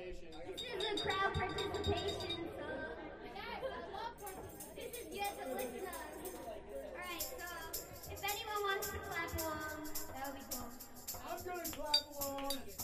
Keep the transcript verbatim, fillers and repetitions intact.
This is a crowd participation song. This is you have to listen to us. Alright, so if anyone wants to clap along, that would be cool. I'm gonna clap along.